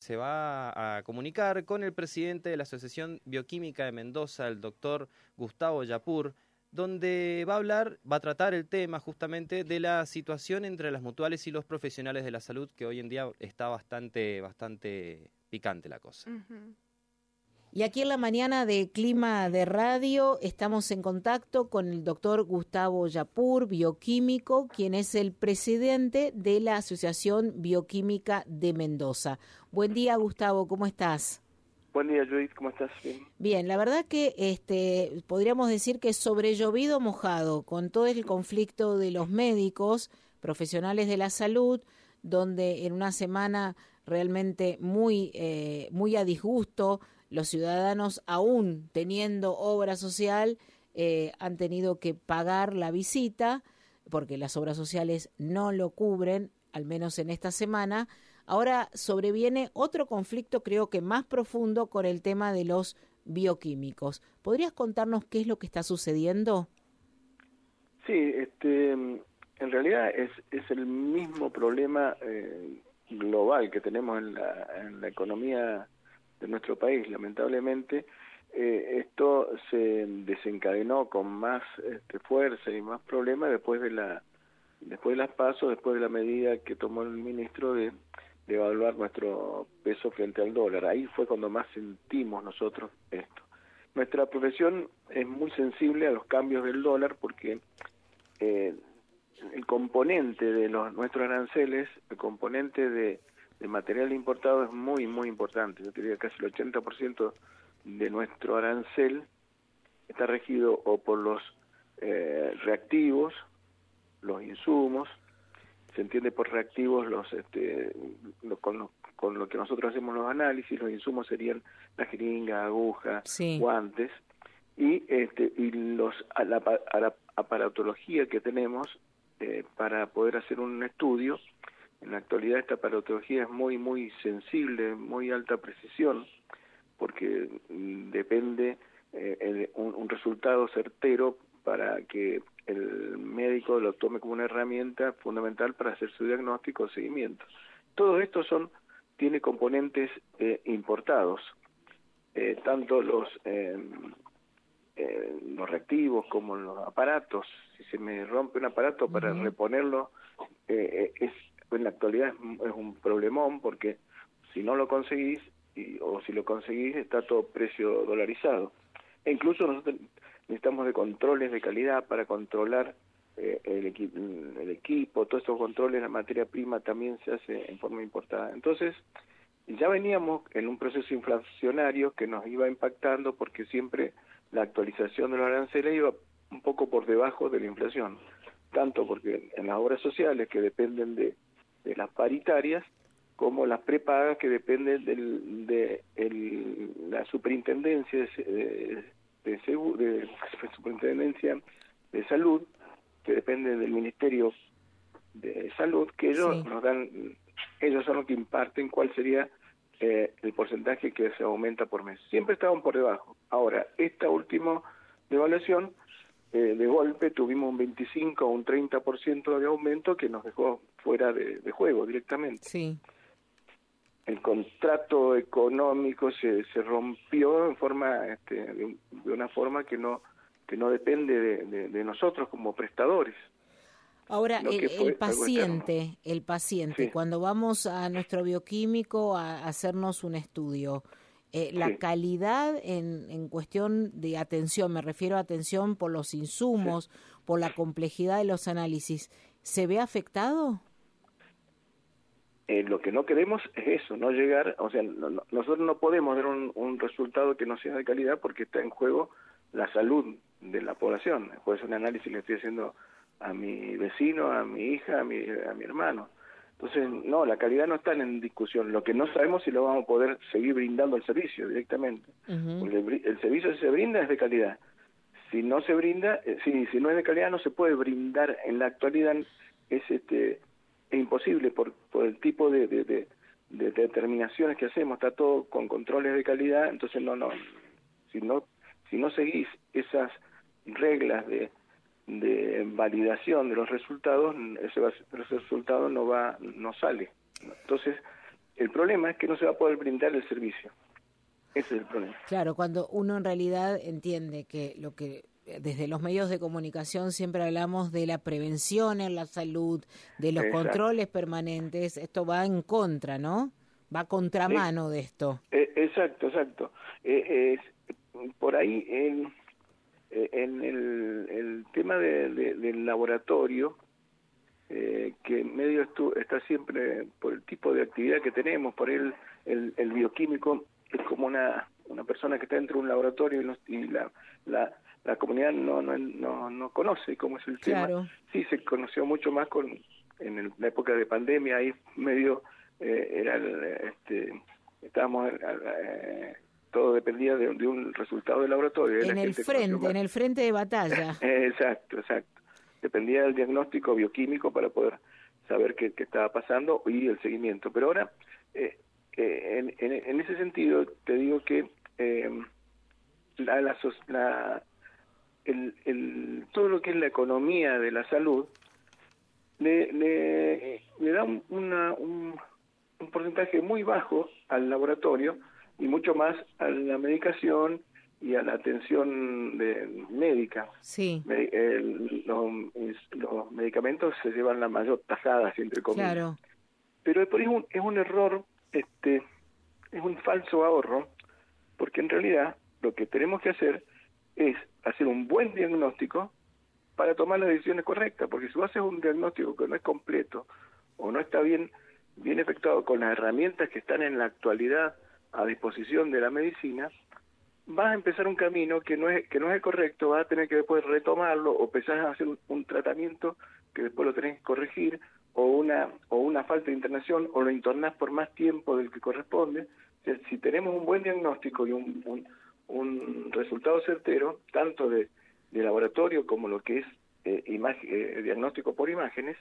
se va a comunicar con el presidente de la Asociación Bioquímica de Mendoza, el doctor Gustavo Yapur, donde va a tratar el tema justamente de la situación entre las mutuales y los profesionales de la salud, que hoy en día está bastante picante la cosa. Uh-huh. Y aquí en la mañana de Clima de Radio estamos en contacto con el doctor Gustavo Yapur, bioquímico, quien es el presidente de la Asociación Bioquímica de Mendoza. Buen día, Gustavo, ¿cómo estás? Buen día, Judith, ¿cómo estás? Bien. Bien, la verdad que podríamos decir que sobre llovido mojado, con todo el conflicto de los médicos, profesionales de la salud, donde en una semana realmente muy a disgusto, los ciudadanos, aún teniendo obra social, han tenido que pagar la visita, porque las obras sociales no lo cubren, al menos en esta semana. Ahora sobreviene otro conflicto, creo que más profundo, con el tema de los bioquímicos. ¿Podrías contarnos qué es lo que está sucediendo? Sí, en realidad es el mismo problema global que tenemos en la economía de nuestro país. Lamentablemente, esto se desencadenó con más fuerza y más problemas después de las PASO, después de la medida que tomó el ministro de evaluar nuestro peso frente al dólar. Ahí fue cuando más sentimos nosotros esto. Nuestra profesión es muy sensible a los cambios del dólar porque el componente de nuestros aranceles, el componente de material importado es muy, muy importante. Yo diría que casi el 80% de nuestro arancel está regido o por los reactivos, los insumos. Se entiende por reactivos con lo que nosotros hacemos los análisis. Los insumos serían la jeringa, aguja, sí, guantes, y la aparatología que tenemos para poder hacer un estudio. En la actualidad esta aparatología es muy, muy sensible, muy alta precisión, porque depende un resultado certero para que el médico lo tome como una herramienta fundamental para hacer su diagnóstico o seguimiento. Todo esto tiene componentes importados, tanto los reactivos como los aparatos. Si se me rompe un aparato para reponerlo, en la actualidad es un problemón, porque si no lo conseguís, o si lo conseguís, está todo precio dolarizado. E incluso nosotros necesitamos de controles de calidad para controlar el equipo. Todos estos controles, la materia prima también se hace en forma importada. Entonces, ya veníamos en un proceso inflacionario que nos iba impactando, porque siempre la actualización de los aranceles iba un poco por debajo de la inflación, tanto porque en las obras sociales, que dependen de las paritarias, como las prepagas, que dependen de la superintendencia superintendencia de salud, que depende del Ministerio de Salud, que ellos nos dan, ellos son los que imparten cuál sería el porcentaje que se aumenta por mes. Siempre estaban por debajo. Ahora, esta última devaluación, de golpe tuvimos un 25 o un 30% de aumento que nos dejó fuera de juego directamente. Sí. El contrato económico se rompió en forma de una forma que no depende de nosotros como prestadores. Ahora, el paciente, sí, cuando vamos a nuestro bioquímico a hacernos un estudio, la calidad en cuestión de atención, me refiero a atención por los insumos, por la complejidad de los análisis, ¿se ve afectado? Lo que no queremos es eso, no llegar, o sea, nosotros no podemos dar un resultado que no sea de calidad, porque está en juego la salud de la población. Puede ser un análisis que le estoy haciendo a mi vecino, a mi hija, a mi hermano. Entonces, no, la calidad no está en discusión. Lo que no sabemos si lo vamos a poder seguir brindando el servicio directamente. Porque el servicio, si se brinda, es de calidad. Si no se brinda, si no es de calidad, no se puede brindar. En la actualidad es imposible por el tipo de determinaciones que hacemos. Está todo con controles de calidad. Entonces, si no seguís esas reglas de validación de los resultados, ese resultado no sale. Entonces, El problema es que no se va a poder brindar el servicio. Ese es el problema. Claro, cuando uno en realidad entiende que lo que desde los medios de comunicación siempre hablamos de la prevención en la salud, de los Exacto. controles permanentes, esto va en contra, ¿no? Va a contramano de esto. Exacto. Por ahí en el tema del laboratorio, que medio está siempre por el tipo de actividad que tenemos, por el bioquímico es como una persona que está dentro de un laboratorio y la comunidad no conoce cómo es el Claro. tema. Sí, se conoció mucho más la época de pandemia, ahí medio estábamos todo dependía de un resultado del laboratorio. En el frente de batalla. Exacto. Dependía del diagnóstico bioquímico para poder saber qué estaba pasando y el seguimiento. Pero ahora, en ese sentido, te digo que todo lo que es la economía de la salud le da un porcentaje muy bajo al laboratorio y mucho más a la medicación y a la atención médica. Sí. Los medicamentos se llevan la mayor tajada, entre comillas. Claro. Pero es un error, es un falso ahorro, porque en realidad lo que tenemos que hacer es hacer un buen diagnóstico para tomar las decisiones correctas, porque si vos haces un diagnóstico que no es completo o no está bien efectuado con las herramientas que están en la actualidad a disposición de la medicina, vas a empezar un camino que no es el correcto, vas a tener que después retomarlo o empezar a hacer un tratamiento que después lo tenés que corregir, o una falta de internación, o lo internás por más tiempo del que corresponde. O sea, si tenemos un buen diagnóstico y un resultado certero, tanto de laboratorio como lo que es diagnóstico por imágenes,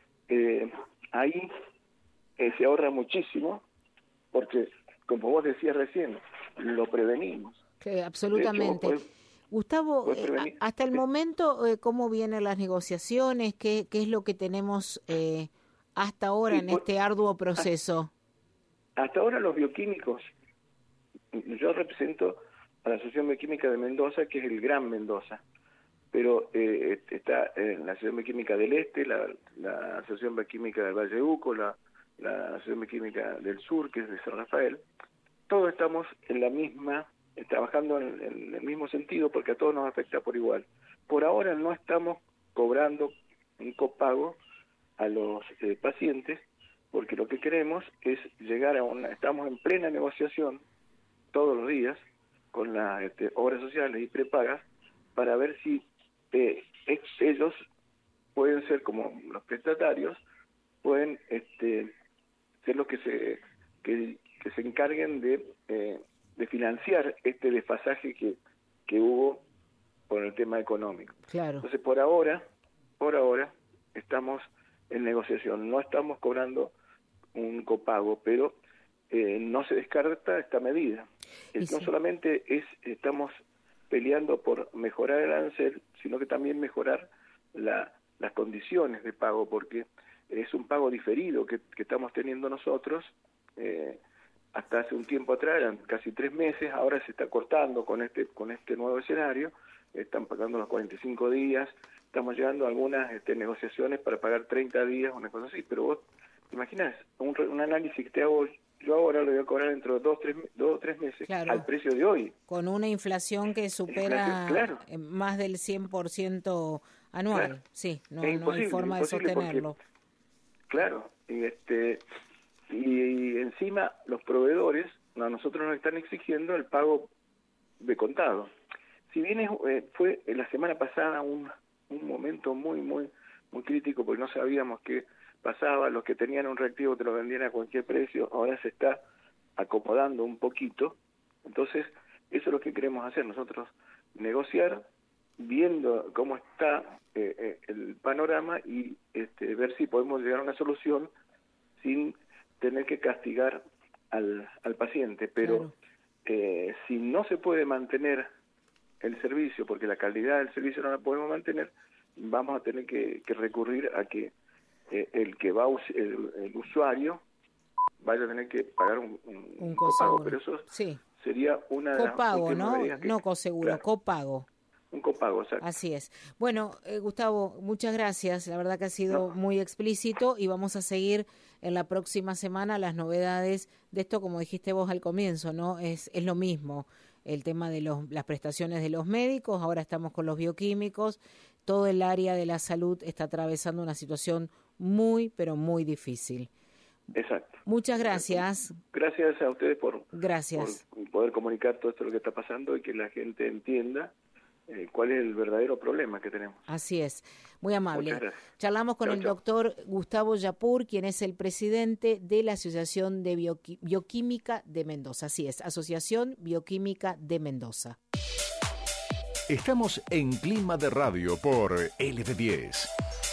ahí se ahorra muchísimo, porque, como vos decías recién, lo prevenimos. Sí, absolutamente. Gustavo, hasta el momento, ¿cómo vienen las negociaciones? ¿Qué es lo que tenemos hasta ahora en este arduo proceso? Hasta ahora los bioquímicos, yo represento a la Asociación Bioquímica de Mendoza, que es el Gran Mendoza, pero está la Asociación Bioquímica del Este, la Asociación Bioquímica del Valle de Uco, la Asociación Bioquímica del Sur, que es de San Rafael. Todos estamos trabajando en el mismo sentido, porque a todos nos afecta por igual. Por ahora no estamos cobrando un copago a los pacientes, porque lo que queremos es llegar estamos en plena negociación todos los días con las obras sociales y prepagas para ver si ellos pueden ser, como los prestatarios, pueden ser los que se encarguen de financiar este desfasaje que hubo con el tema económico. Claro. Entonces, por ahora estamos en negociación, no estamos cobrando un copago, pero no se descarta esta medida. No solamente estamos peleando por mejorar el arancel, sino que también mejorar las condiciones de pago, porque es un pago diferido que estamos teniendo nosotros. Hasta hace un tiempo atrás eran casi 3 meses, ahora se está cortando con este nuevo escenario, están pagando los 45 días, estamos llegando a algunas negociaciones para pagar 30 días, una cosa así, pero vos te imaginas, un análisis que te hago yo ahora lo voy a cobrar dentro de 2 o 3 meses, claro, al precio de hoy. Con una inflación que supera claro, más del 100% anual, claro. Sí, no hay forma de sostenerlo. Porque, claro, y encima los proveedores a nosotros nos están exigiendo el pago de contado. Si bien fue la semana pasada un momento muy crítico, porque no sabíamos qué pasaba, los que tenían un reactivo te lo vendían a cualquier precio, ahora se está acomodando un poquito. Entonces eso es lo que queremos hacer nosotros, negociar viendo cómo está el panorama y ver si podemos llegar a una solución sin tener que castigar al paciente, pero claro, si no se puede mantener el servicio, porque la calidad del servicio no la podemos mantener, vamos a tener que recurrir a que el usuario vaya a tener que pagar un Un copago, coseguro. pero eso Sí. sería una de las Copago, últimas ¿no? medidas que... No coseguro, Claro, copago. un copago, exacto. Así es. Bueno, Gustavo, muchas gracias. La verdad que ha sido muy explícito y vamos a seguir en la próxima semana las novedades de esto, como dijiste vos al comienzo, ¿no? Es lo mismo, el tema de las prestaciones de los médicos, ahora estamos con los bioquímicos, todo el área de la salud está atravesando una situación muy, pero muy difícil. Exacto. Muchas gracias. Gracias a ustedes por poder comunicar todo esto lo que está pasando y que la gente entienda cuál es el verdadero problema que tenemos. Así es, muy amable. Muchas gracias. Charlamos con el doctor Gustavo Yapur, quien es el presidente de la Asociación de Bioquímica de Mendoza. Así es, Asociación Bioquímica de Mendoza. Estamos en Clima de Radio por LB10.